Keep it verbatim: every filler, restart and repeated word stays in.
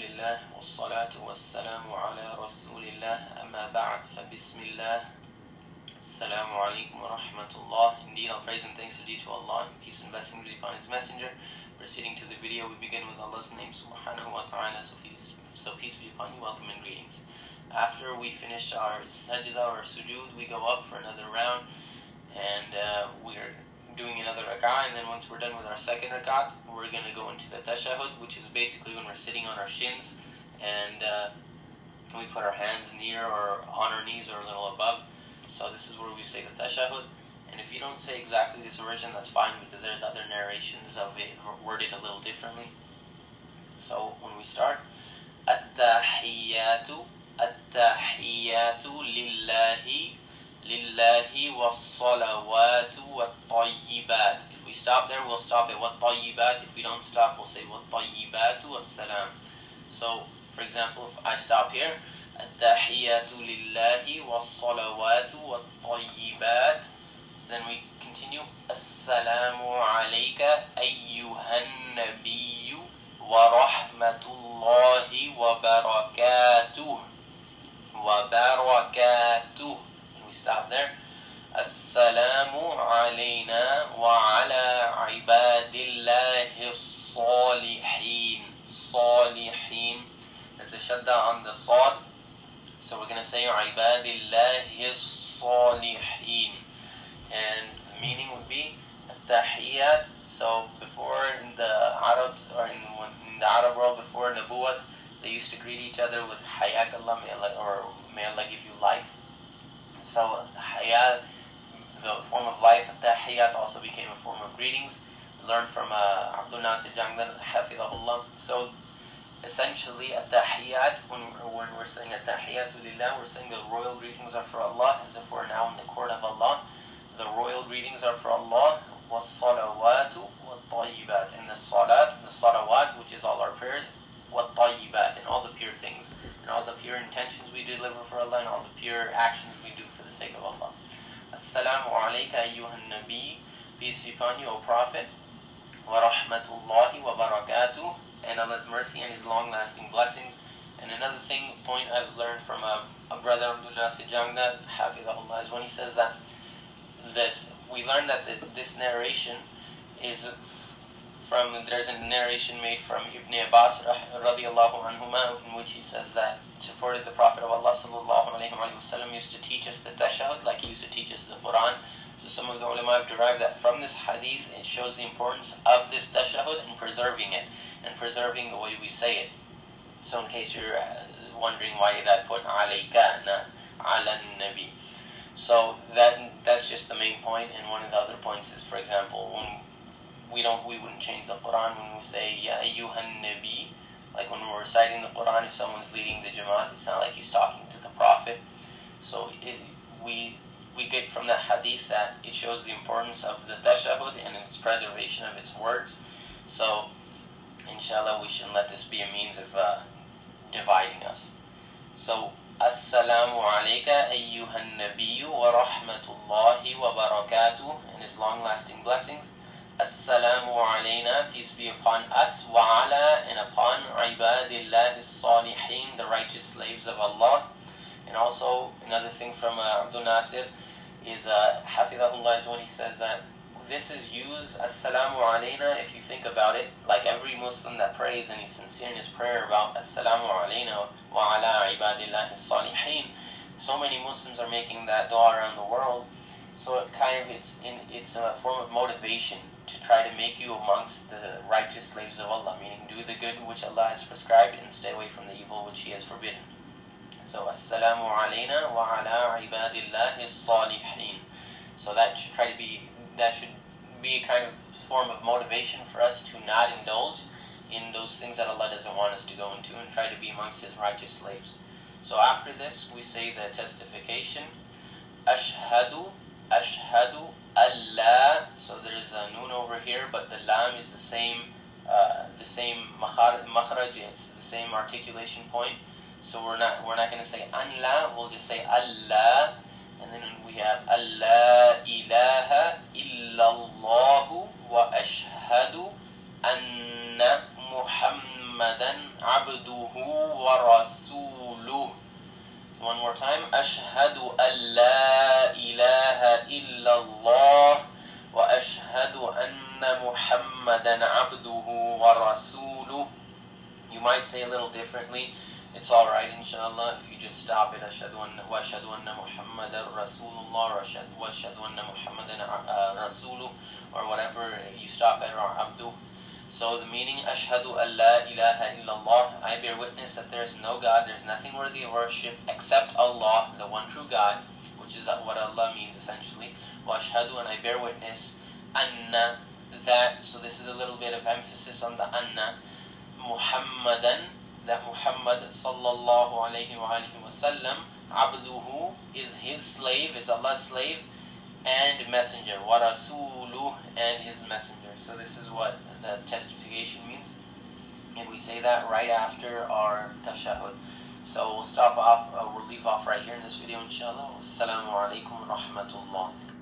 لله والصلاة والسلام على رسول الله أما بعد فبسم الله السلام عليكم ورحمة الله. Indeed, all praise and thanks are due to Allah, and peace and blessings be upon His Messenger. Proceeding to the video, we begin with Allah's name subhanahu wa ta'ala, so peace, so peace be upon you. Welcome and greetings. After we finish our sajda or sujood, we go up for another round, and uh, we're doing another rak'ah, and then once we're done with our second rak'ah, we're going to go into the tashahhud, which is basically when we're sitting on our shins, and uh, we put our hands near or on our knees or a little above. So this is where we say the tashahhud. And if you don't say exactly this version, that's fine, because there's other narrations of it worded a little differently. So when we start, At-tahiyyatu, At-tahiyyatu lillahi, Lillahi was-salawatu wat-tayyibat. If we stop there, we'll stop at wat-tayyibat. If we don't stop, we'll say wat-tayyibatu was-salam. So, for example, if I stop here, At-tahiyyatu lillahi was-salawatu wat-tayyibat. Then we continue, Assalamu alayka ayyuhan nabiyyu wa rahmatullahi wa barakatuh. Wa barakatuh. We stop there. Assalamu alayna wa ala ibadillahi salihin. Salihin. There's a shadda on the sad. So we're going to say ibadillahi salihin. And the meaning would be tahiyyat. So before in the Arab or in the, in the Arab world, before Nabuwat, they used to greet each other with Hayak Allah, may Allah, or may Allah give you life. So hayat, the form of life, tahiyyat also became a form of greetings. We learned from uh, Abdul Nasir Jangdan, hafidhahullah. So essentially, at-tahiyyat, when, when we're saying at-tahiyyatu lillah, we're saying the royal greetings are for Allah, as if we're now in the court of Allah. The royal greetings are for Allah, was-salawatu wat-tayyibat. And the salat, the salawat, which is all our prayers, wat-tayyibat, and all the pure things, and all the pure intentions we deliver for Allah, and all the pure actions we do for the sake of Allah. Assalamu alayka ayyuhan nabi, peace be upon you, O Prophet, wa rahmatullahi wa barakatuh, and Allah's mercy and His long-lasting blessings. And another thing, point I've learned from a, a brother, Abdullah Sijangda, hafidhahullah, is when he says that this, we learned that the, this narration is from, there's a narration made from Ibn Abbas radiallahu anhuma, in which he says that supported the Prophet of Allah sallallahu alayhi wa sallam used to teach us the tashahhud like he used to teach us the Quran. So some of the ulama have derived that from this hadith, it shows the importance of this tashahhud and preserving it, and preserving the way we say it. So in case you're uh, wondering why did I put alayka, not ala nabi. So that that's just the main point. And one of the other points is, for example, when we don't, we wouldn't change the Quran when we say Ya ayyuhan nabi. Like when we're reciting the Quran, if someone's leading the Jamaat, it's not like he's talking to the Prophet. So it, we we get from that hadith that it shows the importance of the tashahhud and its preservation of its words. So inshallah, we shouldn't let this be a means of uh, dividing us. So Assalamu alayka ayyuhan nabiyyu wa rahmatullahi wa barakatuh, and His long-lasting blessings. Assalamu alayna, peace be upon us, wa ala, and upon ibadillahi salihin, the righteous slaves of Allah. And also another thing from uh, Abdul Nasir is uh, hafidhahullah, is when he says that this is used, Assalamu alayna, if you think about it, like every Muslim that prays and he's sincere in his prayer about Assalamu alayna wa ala ibadillahi salihin. So many Muslims are making that dua around the world. So it kind of, it's in it's a form of motivation to try to make you amongst the righteous slaves of Allah, meaning do the good which Allah has prescribed and stay away from the evil which He has forbidden. So Assalamu alayna wa ala ibadillahi salihin. So that should try to be, that should be a kind of form of motivation for us to not indulge in those things that Allah doesn't want us to go into, and try to be amongst His righteous slaves. So after this, we say the testification, Ashhadu, Ashhadu, Allah. So there is a noon over here, but the lam is the same, uh, the same makhraj, it's the same articulation point. So we're not, we're not going to say anla, we'll just say Allah. And then we have Allah ilaha illallahu wa ashhadu anna Muhammadan abduhu أشهد أن لا إله إلا الله وأشهد أن محمدا عبده ورسوله. You might say a little differently. It's alright, inshallah, if you just stop it. Ashhadu anna wa ashhadu anna Muhammadan Rasulullah, or ashhadu wa ashhadu anna Muhammadan uh, Rasuluh, or whatever you stop at, or abdu. So the meaning, Ashhadu an la ilaha illallah, I bear witness that there is no God, there is nothing worthy of worship except Allah, the one true God, which is what Allah means essentially. Wa ashhadu, and I bear witness, anna, that, so this is a little bit of emphasis on the anna, Muhammadan, that Muhammad sallallahu alayhi wa alihi wa sallam, abduhu, is his slave, is Allah's slave, and messenger, wa rasuluh, and his messenger. So this is what the testification means, and we say that right after our tashahhud. So we'll stop off, uh, we'll leave off right here in this video, inshallah. Wassalamu alaikum wa rahmatullah.